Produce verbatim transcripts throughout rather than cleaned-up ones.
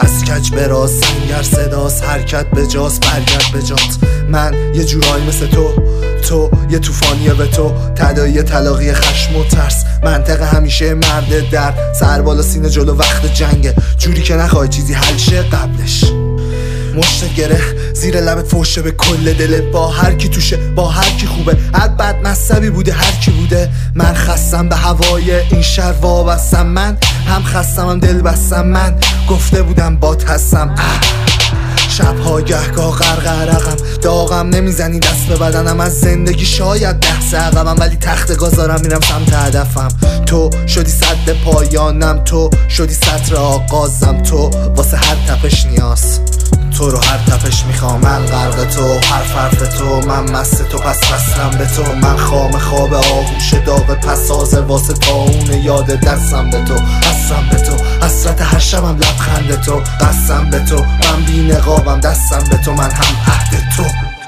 از کج به راز سنگر صداست، حرکت به جاست برگرد به جات. من یه جورایی مثل تو، تو یه توفانیه به تو، تدایی تلاقی خشم و ترس، منطقه همیشه مرد در سر بالا سینه جلو وقت جنگه، جوری که نخوای چیزی حل شه قبلش. مشت گره زیر لبت فوشه به کل دلت، با هر کی توشه با هر کی خوبه، هر بد مذهبی بوده هر کی بوده. من خستم به هوای این شهر وابستم، من هم خستم هم دل بستم، من گفته بودم بات هستم. شبها گهگاه غرقرقم داغم، نمیزنی دست به بدنم، از زندگی شاید دست عقبم، ولی تخت گذارم میرم سمت هدفم. تو شدی صد پایانم، تو شدی سطر آغازم، تو واسه هر تپش نیاز، تو رو هر تپش میخوام. من غرق تو، هر حرف تو، من مست تو پس وصلم به تو. من خام خواب آغوش داغ پسازه واسه تاون یاد دستم به تو، هستم به تو، حسرت هر شبم لبخند تو، قسم به تو، من بی نقابم دستم به تو، من هم عهد تو.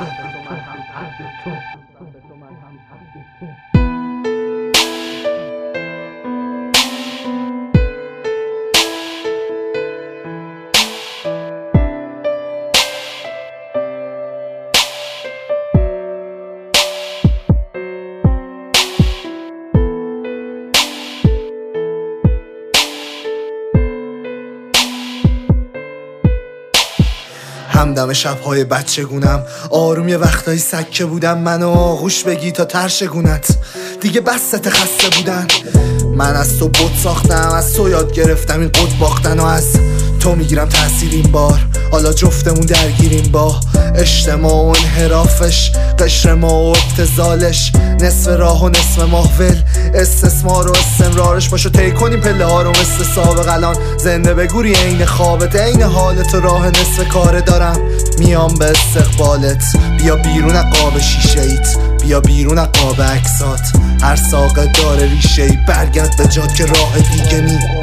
همدم شبهای بچگونم، آروم یه وقتایی سکه بودم، منو آغوش بگی تا ترشگونت دیگه بسته خسته بودن. من از تو بود ساختم، از تو یاد گرفتم این قد باختن و از تو میگیرم تأثیر این بار. حالا جفتمون درگیریم با اجتماع و انحرافش، قشر ما و ابتذالش، نصف راه و نصف محول، استثمار و استمرارش. باشو طی کنیم پله ها رو مثل سابق، الان زنده بگوری عین خوابت، عین حالت و راه نصف کاره دارم میام به استقبالت. بیا بیرون قاب شیشه ایت، بیا بیرون قاب عکسات، هر ساقه داره ریشه ای، برگرد به جات که راه دیگه نی.